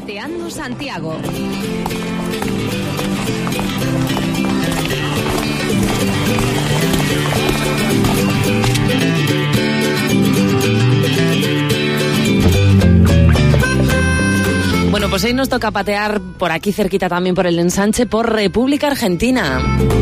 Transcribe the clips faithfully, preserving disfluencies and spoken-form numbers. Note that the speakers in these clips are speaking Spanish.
Pateando Santiago. Bueno, pues hoy nos toca patear por aquí cerquita también por el ensanche, por República Argentina.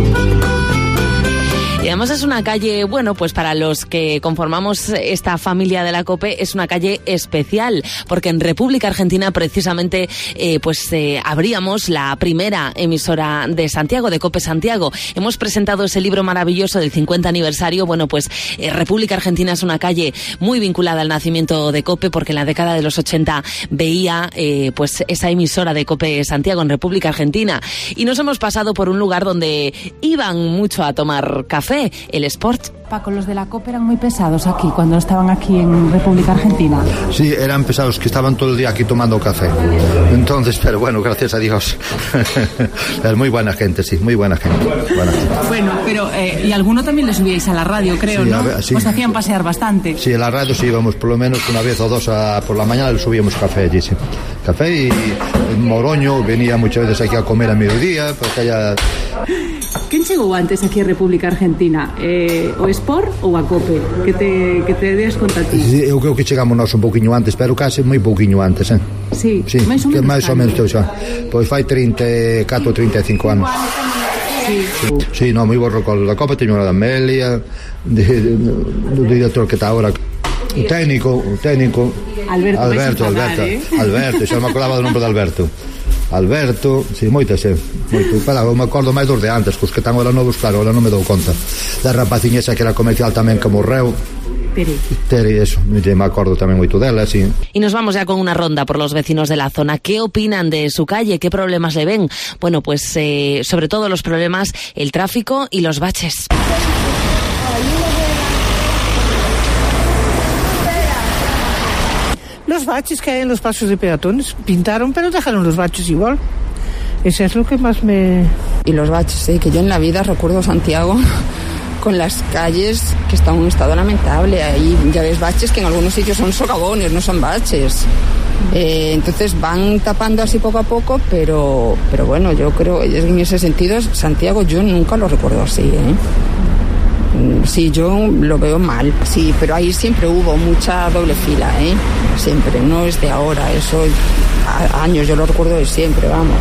Y además es una calle, bueno, pues para los que conformamos esta familia de la COPE es una calle especial, porque en República Argentina precisamente eh, pues eh, abríamos la primera emisora de Santiago, de COPE Santiago. Hemos presentado ese libro maravilloso del cincuenta aniversario. Bueno, pues eh, República Argentina es una calle muy vinculada al nacimiento de COPE, porque en la década de los ochenta veía eh, pues esa emisora de COPE Santiago en República Argentina. Y nos hemos pasado por un lugar donde iban mucho a tomar café, el Sport. Paco, los de la COPE eran muy pesados aquí, cuando estaban aquí en República Argentina. Sí, eran pesados, que estaban todo el día aquí tomando café. Entonces, pero bueno, gracias a Dios. Es muy buena gente, sí, muy buena gente. Buena gente. Bueno, pero, eh, y alguno también le subíais a la radio, creo, sí, ¿no? Ver, sí. Os hacían pasear bastante. Sí, a la radio sí íbamos por lo menos una vez o dos a, por la mañana le subíamos café allí, sí. Café y Moroño venía muchas veces aquí a comer a mediodía, porque allá... ¿Quién llegó antes aquí a República Argentina? Eh, o Sport ou a COPE? Que te, que te des conta ti? Sí, eu creo que chegamos nós un pouquiño antes, pero case moi pouquiño antes, eh? Sí, sí, máis ou menos. máis ou menos, xa. Pois fai trinta e catro, trinta e cinco anos. Sí, sí, sí no, moi bo recordo da COPE, teño unha da Amelia, de, de, do director que está agora, o técnico, o técnico Alberto, Alberto, Alberto, eh? Alberto, xa me acordaba do nome de Alberto. Alberto, si, sí, moitas, sí, moito. Para, eu me acordo máis dos de antes, cos que están ahora novos, claro, ahora non me dou conta. Da rapaciña esa que era comercial tamén que morreu. Tere. Tere, eso, me acordo tamén moito dela, sí. Y nos vamos ya con una ronda por los vecinos de la zona. ¿Qué opinan de su calle? ¿Qué problemas le ven? Bueno, pues eh, sobre todo los problemas, el tráfico y los baches. Los baches que hay en los pasos de peatones pintaron, pero dejaron los baches igual. Eso es lo que más me... Y los baches, sí, que yo en la vida recuerdo Santiago con las calles que están en un estado lamentable. Ahí ya ves baches que en algunos sitios son socavones, no son baches. Eh, entonces van tapando así poco a poco, pero, pero bueno, yo creo, en ese sentido, Santiago yo nunca lo recuerdo así, ¿eh? Sí, yo lo veo mal, sí, pero ahí siempre hubo mucha doble fila, ¿eh? Siempre, no es de ahora, eso a años, yo lo recuerdo de siempre, vamos.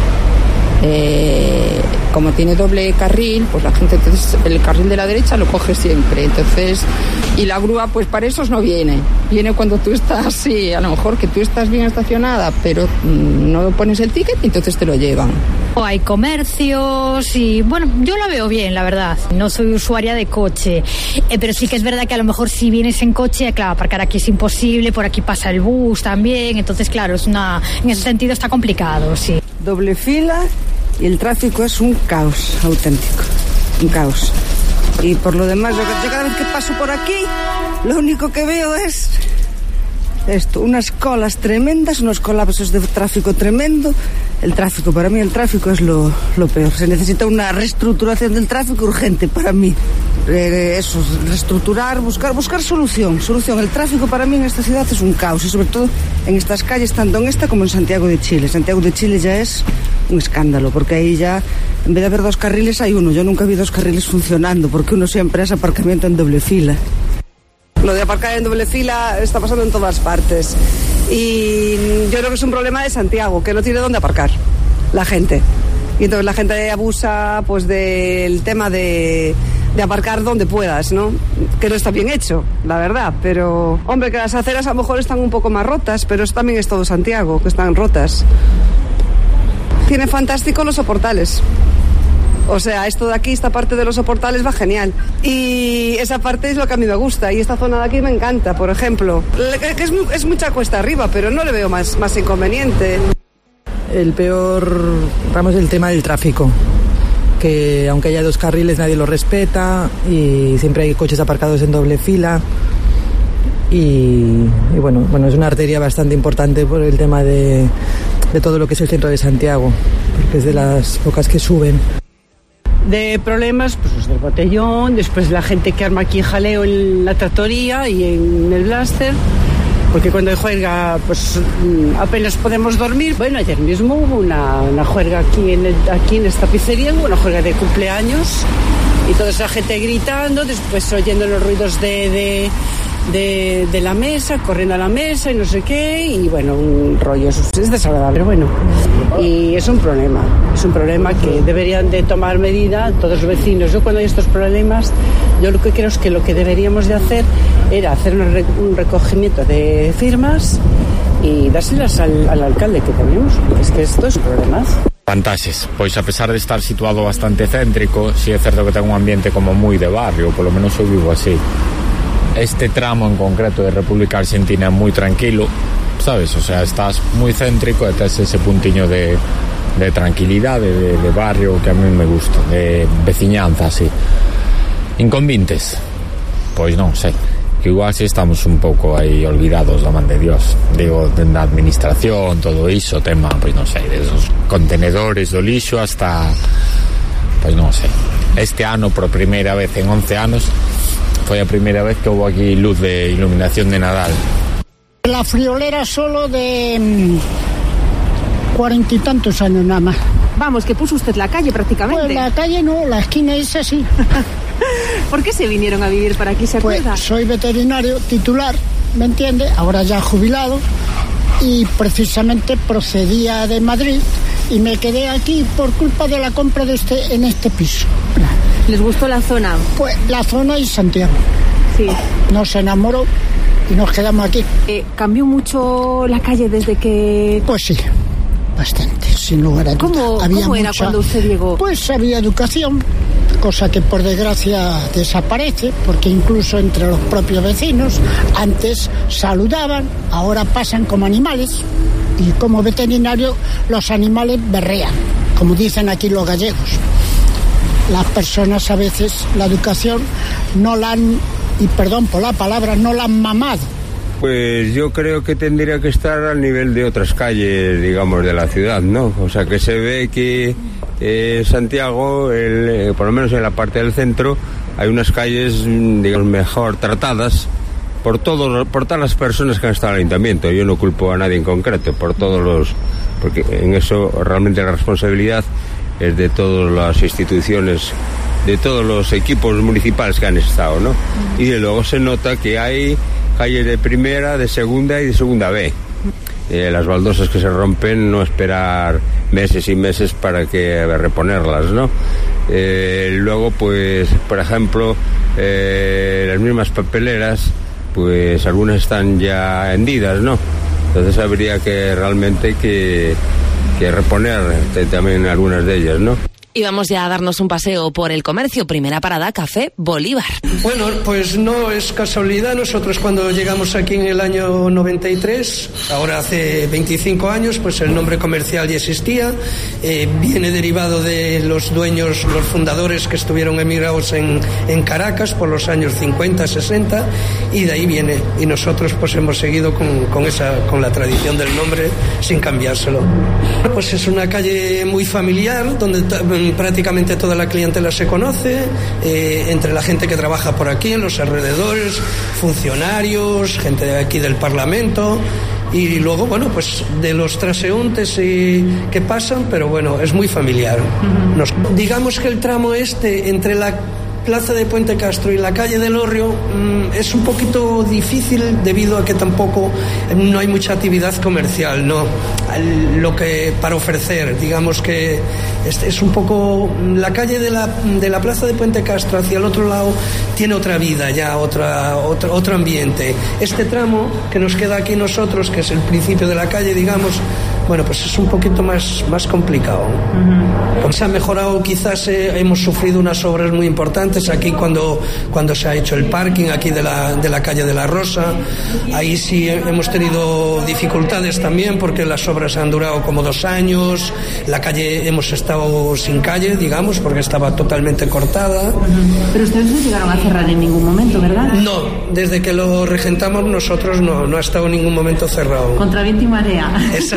Eh, como tiene doble carril, pues la gente, entonces el carril de la derecha lo coge siempre, entonces, y la grúa pues para esos no viene, viene cuando tú estás, sí, a lo mejor que tú estás bien estacionada, pero mmm, no pones el ticket y entonces te lo llevan. Hay comercios y bueno, yo lo veo bien, la verdad. No soy usuaria de coche, eh, pero sí que es verdad que a lo mejor si vienes en coche, claro, aparcar aquí es imposible, por aquí pasa el bus también, entonces claro, es una, en ese sentido está complicado, sí. Doble fila y el tráfico es un caos auténtico, un caos. Y por lo demás, yo cada vez que paso por aquí, lo único que veo es esto, unas colas tremendas, unos colapsos de tráfico tremendo. El tráfico, para mí el tráfico es lo, lo peor. Se necesita una reestructuración del tráfico urgente para mí. Eh, eso, reestructurar, buscar, buscar solución, solución. El tráfico para mí en esta ciudad es un caos y sobre todo en estas calles, tanto en esta como en Santiago de Chile. Santiago de Chile ya es un escándalo, porque ahí ya, en vez de haber dos carriles, hay uno. Yo nunca vi dos carriles funcionando, porque uno siempre es aparcamiento en doble fila. Lo de aparcar en doble fila está pasando en todas partes. Y yo creo que es un problema de Santiago, que no tiene dónde aparcar la gente. Y entonces la gente abusa pues del tema de, de aparcar donde puedas, ¿no? Que no está bien hecho, la verdad. Pero, hombre, que las aceras a lo mejor están un poco más rotas, pero eso también es todo Santiago, que están rotas. Tiene fantástico los soportales. O sea, esto de aquí, esta parte de los soportales va genial. Y esa parte es lo que a mí me gusta. Y esta zona de aquí me encanta, por ejemplo. Que es, es mucha cuesta arriba, pero no le veo más, más inconveniente. El peor, vamos, el tema del tráfico. Que aunque haya dos carriles, nadie lo respeta. Y siempre hay coches aparcados en doble fila. Y, y bueno, bueno, es una arteria bastante importante por el tema de, de todo lo que es el centro de Santiago. Porque es de las pocas que suben. De problemas, pues los del botellón, después la gente que arma aquí jaleo en la tractoría y en el Blaster, porque cuando hay juerga pues apenas podemos dormir. Bueno, ayer mismo hubo una, una juerga aquí en, el, aquí en esta pizzería, hubo una juerga de cumpleaños y toda esa gente gritando, después oyendo los ruidos de... de De, de la mesa, corriendo a la mesa y no sé qué, y bueno, un rollo, es desagradable, pero bueno, y es un problema, es un problema que deberían de tomar medida todos los vecinos. Yo cuando hay estos problemas, yo lo que creo es que lo que deberíamos de hacer era hacer un recogimiento de firmas y dárselas al, al alcalde que tenemos, porque es que esto es un problema. Vantaxes, pois a pesar de estar situado bastante céntrico, si é certo que ten un ambiente como moi de barrio, polo menos eu vivo así. Este tramo en concreto de República Argentina é moi tranquilo, sabes? O sea, estás moi céntrico e tes ese puntiño de, de tranquilidade, de, de barrio que a mí me gusta, de veciñanza, así. Inconvintes? Pois non sei, que igual si estamos un pouco aí olvidados da man de Dios. Digo, da administración, todo iso, tema, pois non sei, desos contenedores do lixo hasta, pois non sei. Este ano, por primeira vez en once anos, foi a primeira vez que houve aquí luz de iluminación de Nadal. La friolera solo de cuarenta y tantos años nada más. Vamos, que puso usted la calle prácticamente. Pues la calle no, la esquina es así. ¿Por qué se vinieron a vivir para aquí, se acuerda? Pues soy veterinario titular, ¿me entiende? Ahora ya jubilado, y precisamente procedía de Madrid y me quedé aquí por culpa de la compra de este en este piso. ¿Les gustó la zona? Pues la zona y Santiago. Sí. Nos enamoró y nos quedamos aquí. Eh, ¿Cambió mucho la calle desde que...? Pues sí, bastante, sin lugar a dudas. ¿Cómo, había ¿cómo era mucha, cuando usted llegó? Pues había educación, cosa que por desgracia desaparece, porque incluso entre los propios vecinos antes saludaban, ahora pasan como animales, y como veterinario los animales berrean, como dicen aquí los gallegos. Las personas a veces la educación no la han, y perdón por la palabra, no la han mamado. Pues yo creo que tendría que estar al nivel de otras calles, digamos, de la ciudad, ¿no? O sea, que se ve que eh, Santiago, el, eh, por lo menos en la parte del centro, hay unas calles, digamos, mejor tratadas por todos, por todas las personas que han estado en el ayuntamiento. Yo no culpo a nadie en concreto, por todos los, porque en eso realmente la responsabilidad es de todas las instituciones, de todos los equipos municipales que han estado, ¿no? Y de luego se nota que hay calles de primera, de segunda y de segunda B. Eh, las baldosas que se rompen, no esperar meses y meses para que reponerlas, ¿no? Eh, luego, pues, por ejemplo, eh, las mismas papeleras, pues algunas están ya hendidas, ¿no? Entonces habría que realmente que que reponer también algunas de ellas, ¿no? Y vamos ya a darnos un paseo por el comercio. Primera parada, Café Bolívar. Bueno, pues no es casualidad. Nosotros cuando llegamos aquí en el año noventa y tres, ahora hace veinticinco años, pues el nombre comercial ya existía. Eh, viene derivado de los dueños, los fundadores que estuvieron emigrados en, en Caracas por los años cincuenta, sesenta, y de ahí viene. Y nosotros pues hemos seguido con, con, esa, con la tradición del nombre sin cambiárselo. Pues es una calle muy familiar, donde prácticamente toda la clientela se conoce, eh, entre la gente que trabaja por aquí, en los alrededores, funcionarios, gente de aquí del Parlamento, y luego, bueno, pues de los transeúntes y, que pasan, pero bueno, es muy familiar. Nos, digamos que el tramo este, entre la Plaza de Puente Castro y la calle del Hórreo, mmm, es un poquito difícil debido a que tampoco no hay mucha actividad comercial, ¿no? Lo que para ofrecer, digamos que es, es un poco la calle de la, de la Plaza de Puente Castro hacia el otro lado tiene otra vida ya, otra, otro, otro ambiente. Este tramo que nos queda aquí nosotros, que es el principio de la calle, digamos, bueno, pues es un poquito más, más complicado. Uh-huh. Pues se ha mejorado, quizás eh, hemos sufrido unas obras muy importantes aquí cuando, cuando se ha hecho el parking aquí de la, de la calle de la Rosa. Ahí sí hemos tenido dificultades también porque las obras han durado como dos años. La calle hemos estado sin calle, digamos, porque estaba totalmente cortada. Uh-huh. Pero ustedes no llegaron a cerrar en ningún momento, ¿verdad? No, desde que lo regentamos nosotros no, no ha estado en ningún momento cerrado. Contra viento y marea. Exactamente.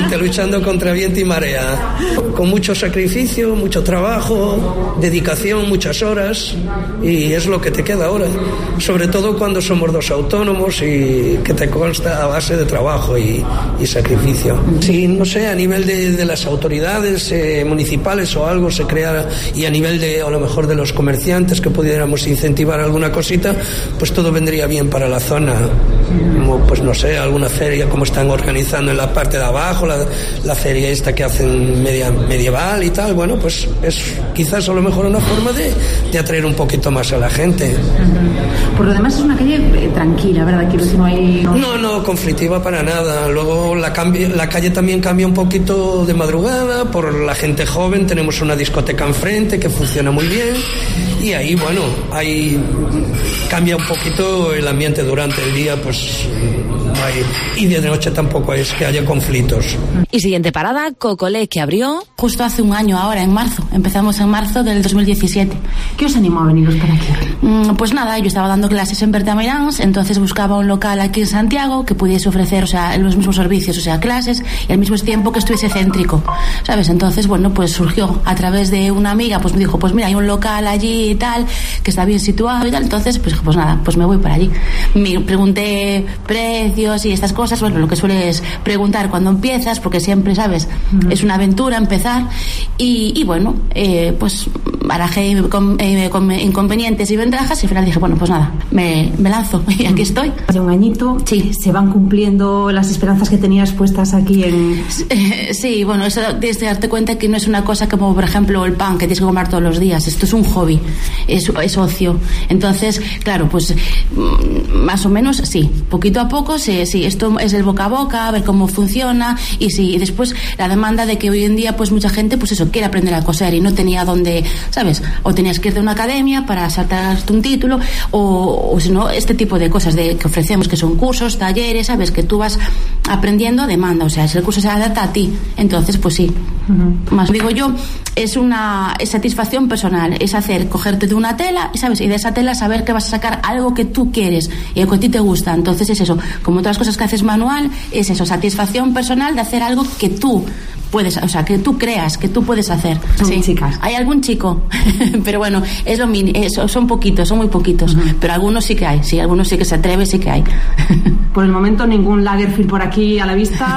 Exactamente, luchando contra viento y marea, con mucho sacrificio, mucho trabajo, dedicación, muchas horas, y es lo que te queda ahora, sobre todo cuando somos dos autónomos y que te consta a base de trabajo y, y sacrificio. Sí, no sé, a nivel de, de las autoridades eh, municipales o algo se crea, y a nivel de, a lo mejor de los comerciantes, que pudiéramos incentivar alguna cosita, pues todo vendría bien para la zona, como, pues no sé, alguna feria como están organizando en la parte de abajo, la, la feria esta que hacen media, medieval y tal, bueno, pues es quizás a lo mejor una forma de, de atraer un poquito más a la gente. Por lo demás es una calle eh, tranquila, ¿verdad? Quiero decir, no hay... No, no, no conflictiva para nada. Luego la, cambia, la calle también cambia un poquito de madrugada, por la gente joven, tenemos una discoteca enfrente que funciona muy bien, y ahí, bueno, ahí cambia un poquito el ambiente durante el día, pues no hay, y de noche tampoco es que haya conflictos. Y siguiente parada, Cocolé, que abrió justo hace un año ahora, en marzo. Empezamos en marzo del dos mil diecisiete. ¿Qué os animó a veniros para aquí? Mm, pues nada, yo estaba dando clases en Bertamirans, entonces buscaba un local aquí en Santiago que pudiese ofrecer, o sea, los mismos servicios, o sea, clases, y al mismo tiempo que estuviese céntrico, ¿sabes? Entonces, bueno, pues surgió a través de una amiga, pues me dijo, pues mira, hay un local allí y tal, que está bien situado y tal, entonces, pues, pues nada, pues me voy para allí. Me pregunté precios y estas cosas, bueno, lo que sueles preguntar cuando empiezas, porque siempre, ¿sabes? Uh-huh. Es una aventura empezar, y, y bueno, eh, pues barajé con, eh, con inconvenientes y ventajas, y al final dije, bueno, pues nada, me, me lanzo y aquí estoy. Hace un añito, sí, se van cumpliendo las esperanzas que tenías puestas aquí en... Sí, bueno, eso tienes que darte cuenta que no es una cosa como, por ejemplo, el pan que tienes que comer todos los días. Esto es un hobby, es, es ocio. Entonces, claro, pues más o menos sí, poquito a poco, sí, sí, esto es el boca a boca, a ver cómo funciona, y sí, y después la demanda de que hoy en día pues mucha gente pues eso, quiere aprender a coser y no tenía dónde, ¿sabes? O tenías que ir de una academia para saltarte un título, o, o si no, este tipo de cosas de que ofrecemos, que son cursos, talleres, ¿sabes? Que tú vas aprendiendo a demanda, o sea, si el curso se adapta a ti, entonces pues sí. Uh-huh. Más digo yo, es una es satisfacción personal, es hacer, cogerte de una tela, ¿sabes? Y de esa tela saber que vas a sacar algo que tú quieres y algo que a ti te gusta. Entonces es eso, como todas las cosas que haces manual, es eso, satisfacción personal de hacer algo que tú puedes, o sea, que tú creas, que tú puedes hacer. Son sí. Chicas. Hay algún chico, pero bueno, es lo mini, es, son poquitos, son muy poquitos, uh-huh. Pero algunos sí que hay, sí, algunos sí que se atreve, sí que hay. Por el momento ningún Lagerfeld por aquí a la vista.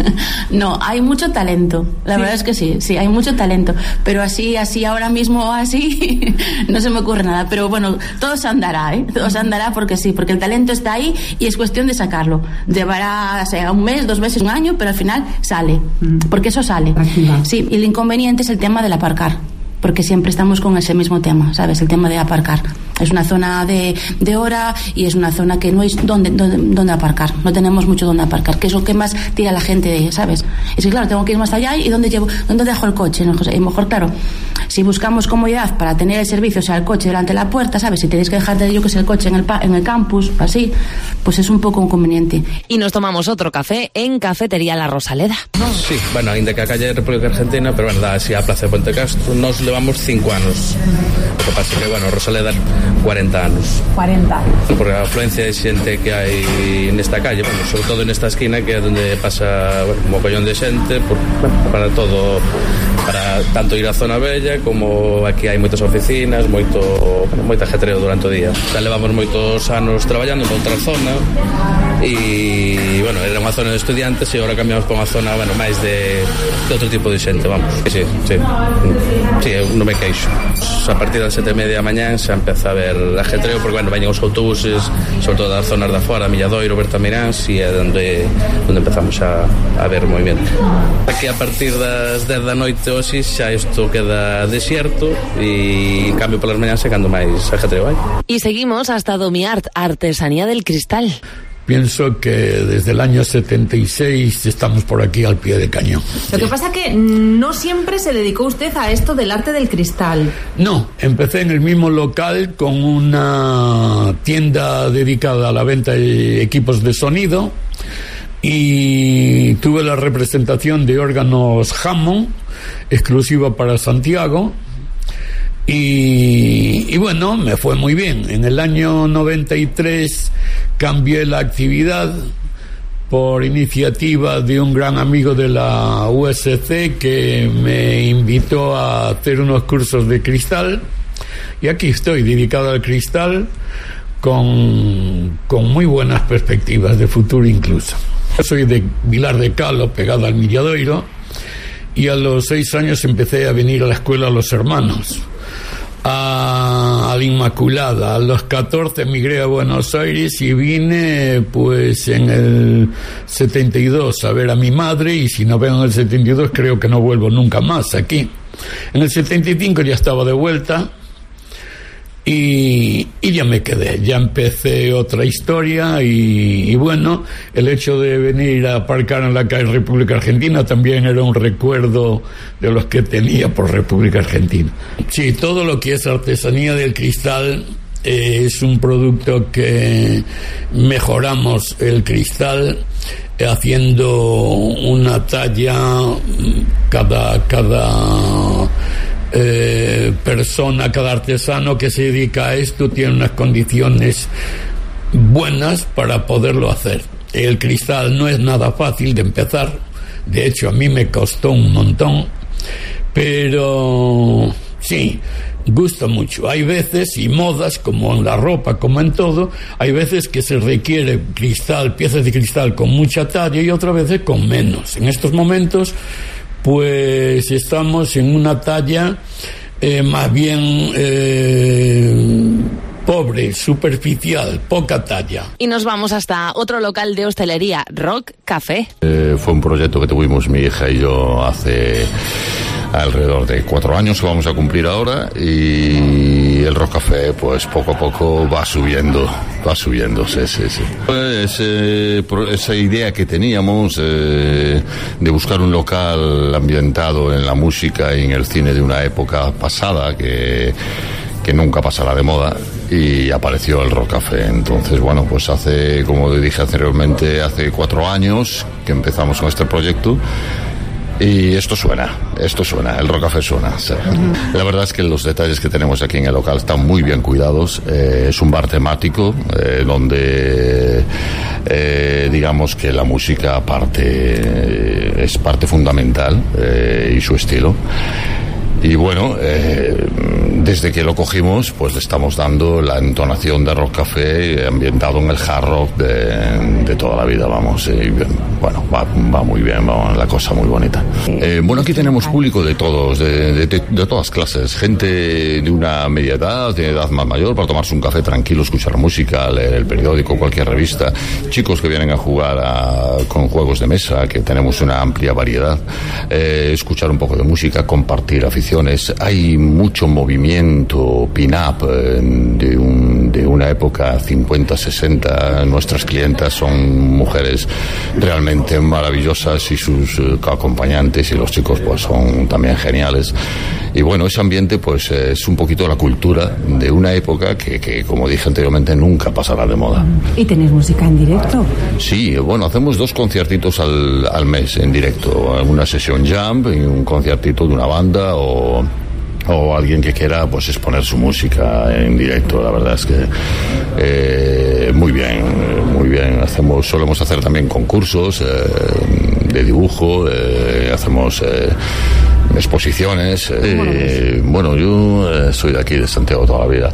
No, hay mucho talento, la ¿sí? verdad es que sí, sí, hay mucho talento, pero así, así ahora mismo, así, no se me ocurre nada, pero bueno, todo se andará, ¿eh? Todo se andará porque sí, porque el talento está ahí y es cuestión de sacarlo. Llevará, o sea, un mes, dos meses, un año, pero al final sale, uh-huh. Porque eso sale. Sí, y el inconveniente es el tema del aparcar, porque siempre estamos con ese mismo tema, ¿sabes? El tema de aparcar. Es una zona de, de hora y es una zona que no hay donde, donde, donde aparcar. No tenemos mucho donde aparcar, que es lo que más tira la gente, ¿sabes? Es que claro, tengo que ir más allá y ¿dónde llevo, dónde dejo el coche? ¿No? Y mejor, claro, si buscamos comodidad para tener el servicio, o sea, el coche delante de la puerta, ¿sabes? Si tenéis que dejar de yo que sé el coche en el, en el campus, así, pues es un poco inconveniente. Y nos tomamos otro café en Cafetería La Rosaleda. Sí, bueno, ainda que a calle República Argentina, pero bueno, dá así a Plaza de Puente Castro, nos levamos cinco anos. O que pasa que, bueno, Rosaleda cuarenta anos. cuarenta. Por a afluencia de xente que hai nesta calle, bueno, sobre todo nesta esquina que é onde pasa, bueno, un mogollón de xente, por, bueno, para todo, para tanto ir á zona bella como aquí hai moitas oficinas, moito, bueno, moita ajetreo durante o día. Xa levamos moitos anos traballando en outra zona e, bueno, era unha zona de estudiantes e agora cambiamos para unha zona, bueno, máis de, de outro tipo de xente, vamos. Sí, sí, sí, eu non me queixo. A partir das sete e media da mañán xa empeza a ver ajetreo, porque, bueno, veñen os autobuses, sobre todo das zonas de fora, Milladoiro, Bertamirans, e é onde, onde empezamos a, a ver movimento. Aquí a partir das dez da noite hoxe xa isto queda desierto e en cambio polas mañáns é cando máis ajetreo hai. Y seguimos hasta Domiart, Artesanía del Cristal. Pienso que desde el año setenta y seis estamos por aquí al pie de cañón. Lo que pasa que no siempre se dedicó usted a esto del arte del cristal. No, empecé en el mismo local con una tienda dedicada a la venta de equipos de sonido y tuve la representación de órganos Hammond, exclusiva para Santiago. Y, y bueno, me fue muy bien. En el año noventa y tres cambié la actividad por iniciativa de un gran amigo de la U S C que me invitó a hacer unos cursos de cristal, y aquí estoy dedicado al cristal con, con muy buenas perspectivas de futuro incluso. Yo soy de Vilar de Calo, pegado al Milladoiro, y a los seis años empecé a venir a la escuela Los Hermanos, a, a la Inmaculada. A los catorce emigré a Buenos Aires y vine pues en el setenta y dos a ver a mi madre, y si no veo en el setenta y dos creo que no vuelvo nunca más aquí. En el setenta y cinco ya estaba de vuelta y, y ya me quedé, ya empecé otra historia y, y bueno, el hecho de venir a aparcar en la calle República Argentina también era un recuerdo de los que tenía por República Argentina. Sí, todo lo que es artesanía del cristal eh, es un producto que mejoramos el cristal eh, haciendo una talla cada cada Eh, persona, cada artesano que se dedica a esto tiene unas condiciones buenas para poderlo hacer. El cristal no es nada fácil de empezar, de hecho a mí me costó un montón, pero sí, gusta mucho. Hay veces, y modas, como en la ropa, como en todo, hay veces que se requiere cristal, piezas de cristal con mucha talla y otras veces con menos. En estos momentos pues estamos en una talla eh, más bien eh, pobre, superficial, poca talla. Y nos vamos hasta otro local de hostelería, Rock Café. Eh, fue un proyecto que tuvimos mi hija y yo hace alrededor de cuatro años que vamos a cumplir ahora, y el Rock Café pues poco a poco va subiendo, va subiendo, sí, sí, sí. Pues, eh, esa idea que teníamos eh, de buscar un local ambientado en la música y en el cine de una época pasada que, que nunca pasará de moda, y apareció el Rock Café. Entonces, bueno, pues hace, como dije anteriormente, hace cuatro años que empezamos con este proyecto. Y esto suena, esto suena, el Rock Café suena. Sí. Uh-huh. La verdad es que los detalles que tenemos aquí en el local están muy bien cuidados. Eh, es un bar temático eh, donde eh, digamos que la música parte, eh, es parte fundamental eh, y su estilo. Y bueno, eh, desde que lo cogimos, pues le estamos dando la entonación de Rock Café ambientado en el hard rock de, de toda la vida, vamos. Y bueno, va, va muy bien, va la cosa muy bonita. Eh, bueno, aquí tenemos público de todos, de, de, de, de todas clases. Gente de una media edad, de edad más mayor, para tomarse un café tranquilo, escuchar música, leer el periódico, cualquier revista. Chicos que vienen a jugar a, con juegos de mesa, que tenemos una amplia variedad. Eh, escuchar un poco de música, compartir afición. Hay mucho movimiento pin-up eh, de, un, de una época cincuenta, sesenta. Nuestras clientas son mujeres realmente maravillosas y sus eh, acompañantes, y los chicos pues son también geniales. Y bueno, ese ambiente pues es un poquito la cultura de una época que, que como dije anteriormente, nunca pasará de moda. ¿Y tenéis música en directo? Sí, bueno, hacemos dos conciertitos al, al mes en directo, una sesión jam y un conciertito de una banda o o alguien que quiera pues exponer su música en directo. La verdad es que eh, muy bien, muy bien. Hacemos, solemos hacer también concursos eh, de dibujo, eh, hacemos eh, exposiciones. Eh, bueno, yo eh, soy de aquí, de Santiago, toda la vida.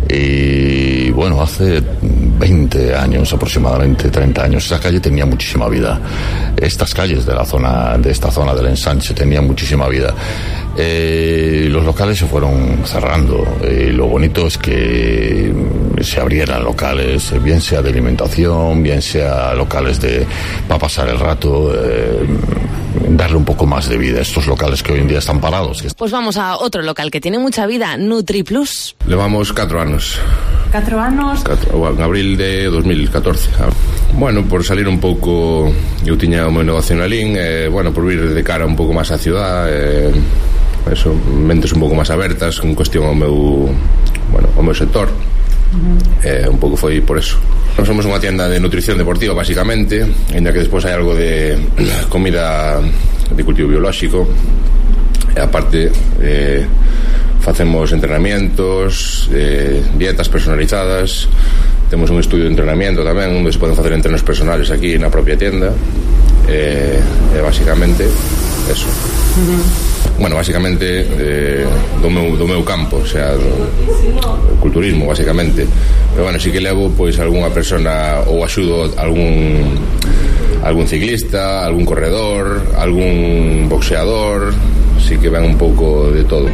Y bueno, hace veinte años aproximadamente, treinta años, esa calle tenía muchísima vida. Estas calles de la zona, de esta zona del Ensanche, tenían muchísima vida. Eh, los locales se fueron cerrando. Eh, lo bonito es que se abrieran locales, bien sea de alimentación, bien sea locales de para pasar el rato, eh, darle un poco más de vida a estos locales que hoy en día están parados. Pues vamos a otro local que tiene mucha vida, NutriPlus. Levamos cuatro anos. Catro anos? Catro, en abril de dos mil catorce. Bueno, por salir un pouco, eu tiña o meu negocio na Lin, eh, bueno, por vir de cara un pouco máis á ciudad, eh, eso, mentes un pouco máis abertas con cuestión ao meu, bueno, ao meu sector. Uh-huh. Eh, un pouco foi por eso. Nos somos unha tienda de nutrición deportiva, basicamente, ainda que despois hai algo de comida de cultivo biolóxico, e aparte eh, facemos entrenamientos, eh, dietas personalizadas, Temos un estudio de entrenamiento tamén, onde se poden facer entrenos personales aquí na propia tienda. E, e basicamente eso. Uh-huh. Bueno, basicamente eh, do, meu, do meu campo, o sea, do, do culturismo, basicamente. Pero bueno, sí que levo pois algunha persona ou axudo algún algún ciclista, algún corredor, algún boxeador, sí que ven un pouco de todo.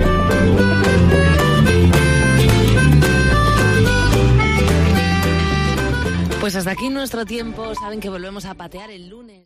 Pues hasta aquí nuestro tiempo. Saben que volvemos a patear el lunes.